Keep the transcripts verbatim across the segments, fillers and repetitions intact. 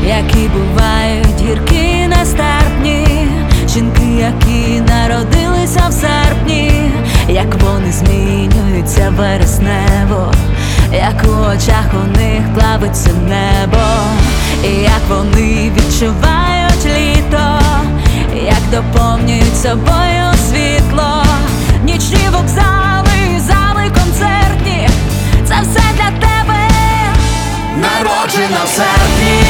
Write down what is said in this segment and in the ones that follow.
які бувають гіркі нестерпні, жінки, які народилися в серпні, як вони змінюються вереснево, як у очах у них плавиться небо, і як вони відчувають літо, як доповнюють собою світло. Нічні вокзали, зали концертні, це все для тебе. Народжена в серпні,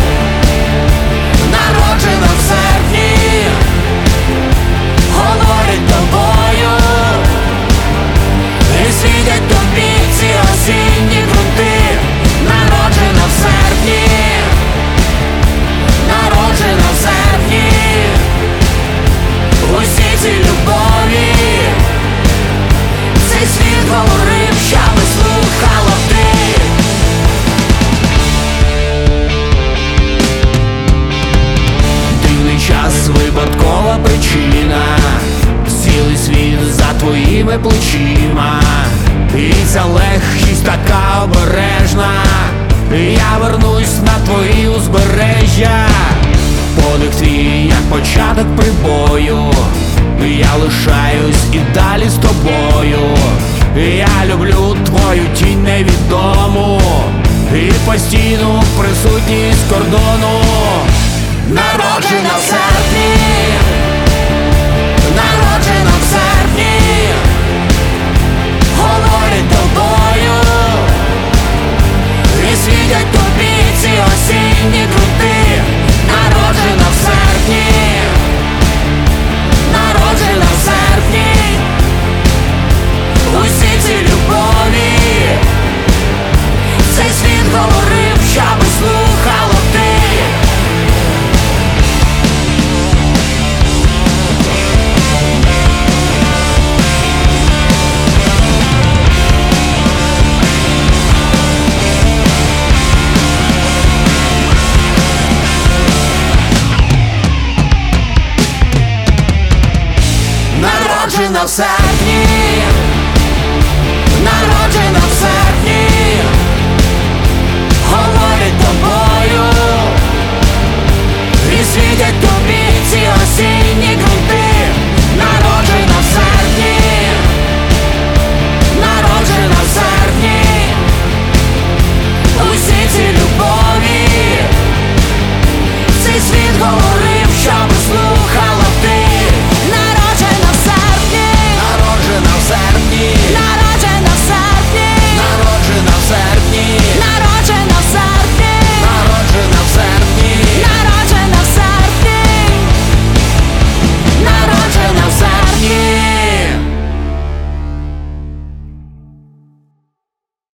народжена в серпні, говорять тобою і світять тобі ці осінні ґрунти. Народжена в серпні, народжена в серпні, усі ці любові, цей світ говорив, щоби слухала ти. Час випадкова причина, цілий світ за твоїми плечима, і ця легкість така обережна. Я вернусь на твої узбережжя, подих твій, як початок прибою. Я лишаюсь і далі з тобою. Я люблю твою тінь невідому і постійну присутність кордону. Народжена в серпні, народжена в серпні, говорять тобою і світять тобі ці осінні ґрунти. Народжена в серпні, народжена в серпні, усі ці любові, цей світ говорив, щоби слухала ти. Народжена в серпні.